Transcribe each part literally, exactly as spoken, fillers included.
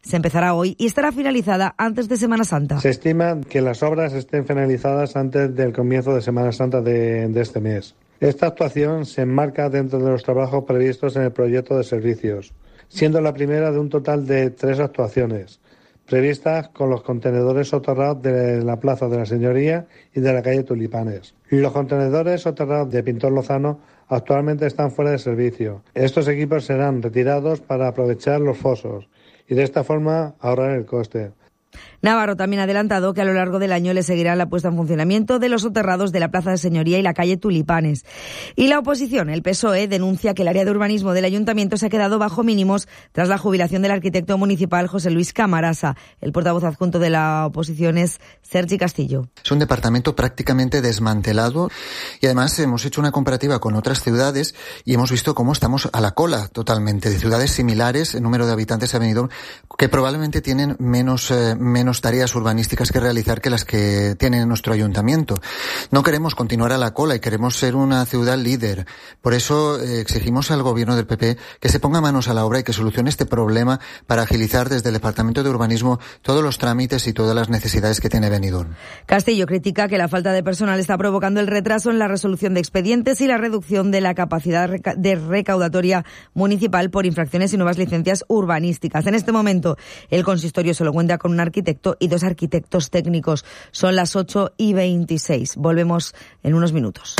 se empezará hoy y estará finalizada antes de Semana Santa. Se estima que las obras estén finalizadas antes del comienzo de Semana Santa de, de este mes. Esta actuación se enmarca dentro de los trabajos previstos en el proyecto de servicios, siendo la primera de un total de tres actuaciones previstas con los contenedores soterrados de la Plaza de la Señoría y de la calle Tulipanes. Los contenedores soterrados de Pintor Lozano actualmente están fuera de servicio. Estos equipos serán retirados para aprovechar los fosos y de esta forma ahorrar el coste. Navarro también ha adelantado que a lo largo del año le seguirá la puesta en funcionamiento de los soterrados de la Plaza de Señoría y la calle Tulipanes. Y la oposición, el P S O E, denuncia que el área de urbanismo del ayuntamiento se ha quedado bajo mínimos tras la jubilación del arquitecto municipal José Luis Camarasa. El portavoz adjunto de la oposición es Sergi Castillo. Es un departamento prácticamente desmantelado y además hemos hecho una comparativa con otras ciudades y hemos visto cómo estamos a la cola totalmente de ciudades similares en número de habitantes a Benidorm que probablemente tienen menos eh, menos tareas urbanísticas que realizar que las que tiene nuestro ayuntamiento. No queremos continuar a la cola y queremos ser una ciudad líder. Por eso eh, exigimos al gobierno del P P que se ponga manos a la obra y que solucione este problema para agilizar desde el Departamento de Urbanismo todos los trámites y todas las necesidades que tiene Benidorm. Castillo critica que la falta de personal está provocando el retraso en la resolución de expedientes y la reducción de la capacidad de recaudatoria municipal por infracciones y nuevas licencias urbanísticas. En este momento, el consistorio solo cuenta con un arquitecto y dos arquitectos técnicos. Son las ocho y veintiséis. Volvemos en unos minutos.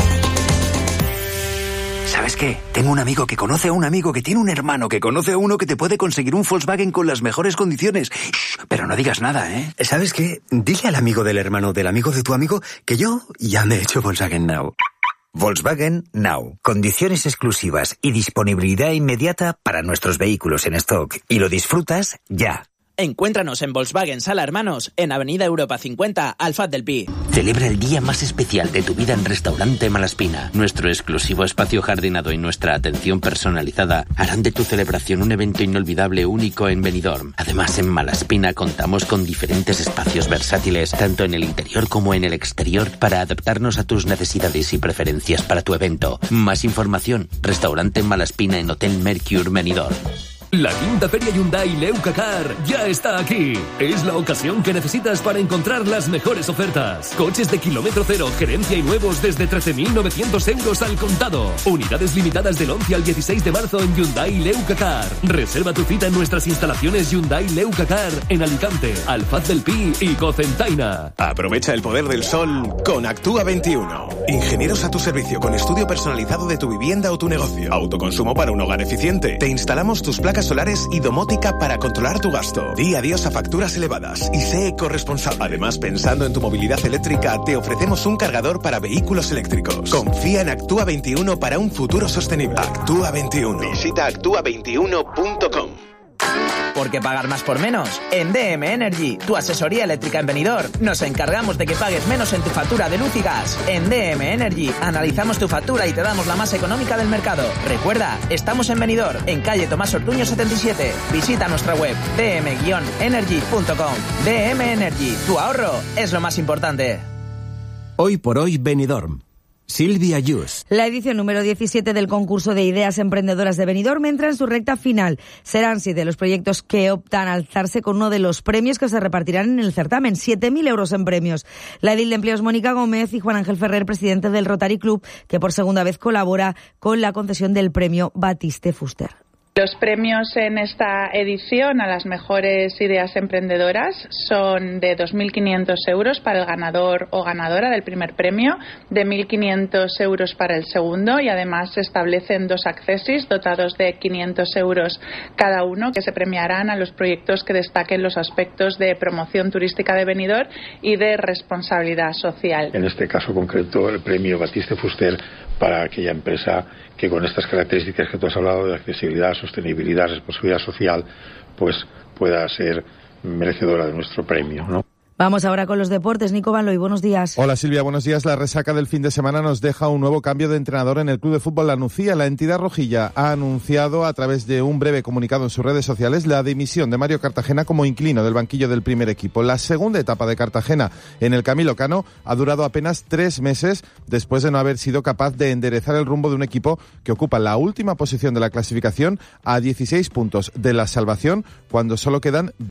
¿Sabes qué? Tengo un amigo que conoce a un amigo que tiene un hermano que conoce a uno que te puede conseguir un Volkswagen con las mejores condiciones. Shh, pero no digas nada, ¿eh? ¿Sabes qué? Dile al amigo del hermano del amigo de tu amigo que yo ya me he hecho Volkswagen Now. Volkswagen Now. Condiciones exclusivas y disponibilidad inmediata para nuestros vehículos en stock. Y lo disfrutas ya. Encuéntranos en Volkswagen Sala Hermanos, en Avenida Europa cincuenta, Alfaz del Pi. Celebra el día más especial de tu vida en Restaurante Malaspina. Nuestro exclusivo espacio jardinado y nuestra atención personalizada harán de tu celebración un evento inolvidable único en Benidorm. Además, en Malaspina contamos con diferentes espacios versátiles, tanto en el interior como en el exterior, para adaptarnos a tus necesidades y preferencias para tu evento. Más información, Restaurante Malaspina en Hotel Mercure Benidorm. La quinta Feria Hyundai Leucacar ya está aquí. Es la ocasión que necesitas para encontrar las mejores ofertas. Coches de kilómetro cero, gerencia y nuevos desde trece mil novecientos euros al contado. Unidades limitadas del once al dieciséis de marzo en Hyundai Leucacar. Reserva tu cita en nuestras instalaciones Hyundai Leucacar en Alicante, Alfaz del Pi y Cocentaina. Aprovecha el poder del sol con Actúa veintiuno. Ingenieros a tu servicio con estudio personalizado de tu vivienda o tu negocio. Autoconsumo para un hogar eficiente. Te instalamos tus placas solares y domótica para controlar tu gasto. Di adiós a facturas elevadas y sé ecorresponsable. Además, pensando en tu movilidad eléctrica, te ofrecemos un cargador para vehículos eléctricos. Confía en Actúa veintiuno para un futuro sostenible. Actúa veintiuno. Visita actúa veintiuno punto com. ¿Por qué pagar más por menos? En D M Energy, tu asesoría eléctrica en Benidorm, nos encargamos de que pagues menos en tu factura de luz y gas. En D M Energy, analizamos tu factura y te damos la más económica del mercado. Recuerda, estamos en Benidorm, en calle Tomás Ortuño setenta y siete. Visita nuestra web d m energy punto com. D M Energy, tu ahorro es lo más importante. Hoy por hoy Benidorm. Silvia Yus. La edición número diecisiete del concurso de ideas emprendedoras de Benidorm entra en su recta final. Serán siete los proyectos que optan a alzarse con uno de los premios que se repartirán en el certamen, siete mil euros en premios. La edil de Empleos Mónica Gómez y Juan Ángel Ferrer, presidente del Rotary Club, que por segunda vez colabora con la concesión del premio Batiste Fuster. Los premios en esta edición a las mejores ideas emprendedoras son de dos mil quinientos euros para el ganador o ganadora del primer premio, de mil quinientos euros para el segundo y además se establecen dos accesis dotados de quinientos euros cada uno que se premiarán a los proyectos que destaquen los aspectos de promoción turística de Benidorm y de responsabilidad social. En este caso concreto, el premio Batiste Fuster para aquella empresa que con estas características que tú has hablado de accesibilidad, sostenibilidad, responsabilidad social, pues pueda ser merecedora de nuestro premio, ¿no? Vamos ahora con los deportes. Nico Van Looy, buenos días. Hola Silvia, buenos días. La resaca del fin de semana nos deja un nuevo cambio de entrenador en el Club de Fútbol La Nucía. La entidad rojilla ha anunciado a través de un breve comunicado en sus redes sociales la dimisión de Mario Cartagena como inquilino del banquillo del primer equipo. La segunda etapa de Cartagena en el Camilo Cano ha durado apenas tres meses después de no haber sido capaz de enderezar el rumbo de un equipo que ocupa la última posición de la clasificación a dieciséis puntos de la salvación cuando solo quedan